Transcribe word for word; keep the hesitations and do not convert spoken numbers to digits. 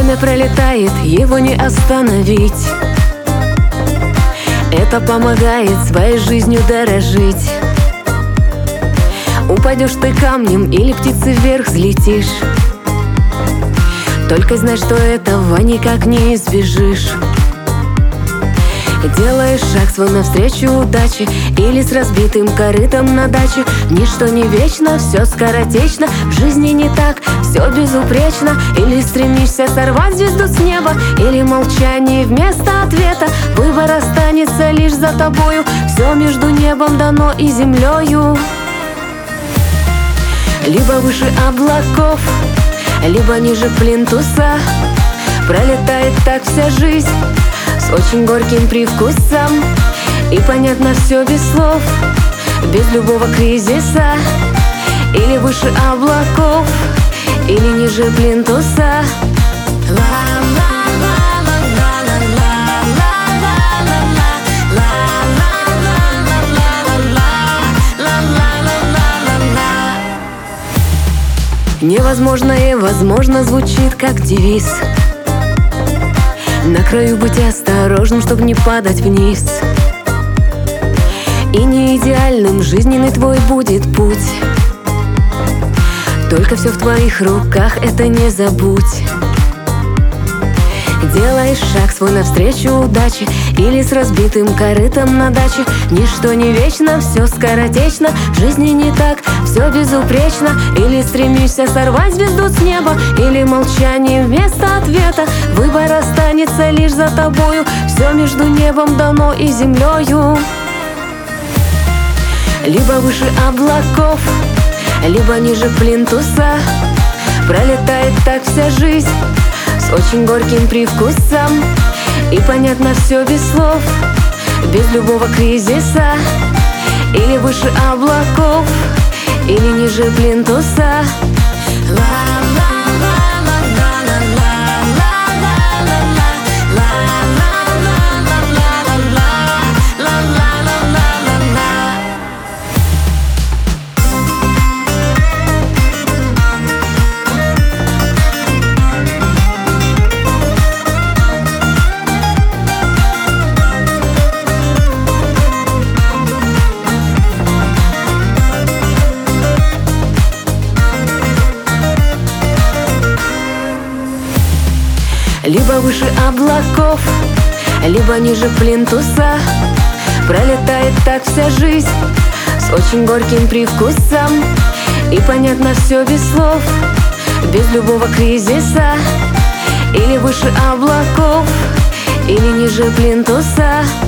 Время пролетает, его не остановить. Это помогает своей жизнью дорожить. Упадешь ты камнем или птицей вверх взлетишь, только знай, что этого никак не избежишь. Делаешь шаг свой навстречу удаче или с разбитым корытом на даче. Ничто не вечно, все скоротечно, в жизни не так, все безупречно. Или стремишься сорвать звезду с неба, или молчание вместо ответа. Выбор останется лишь за тобою, все между небом дано и землею. Либо выше облаков, либо ниже плинтуса. Пролетает так вся жизнь с очень горьким привкусом, и понятно все без слов, без любого кризиса. Или выше облаков, или ниже плинтуса. Невозможное возможно звучит как девиз. На краю быть осторожным, чтоб не падать вниз. И не идеальным жизненный твой будет путь, только все в твоих руках, это не забудь. Делаешь шаг свой навстречу удаче или с разбитым корытом на даче. Ничто не вечно, все скоротечно, в жизни не так, все безупречно. Или стремишься сорвать звезду с неба, или молчание вместо ответа. Выбор останется лишь за тобою, все между небом дано и землею. Либо выше облаков, либо ниже плинтуса. Пролетает так вся жизнь с очень горьким привкусом, и понятно все без слов, без любого кризиса. Или выше облаков, или ниже плинтуса. Либо выше облаков, либо ниже плинтуса. Пролетает так вся жизнь с очень горьким привкусом, и понятно все без слов, без любого кризиса. Или выше облаков, или ниже плинтуса.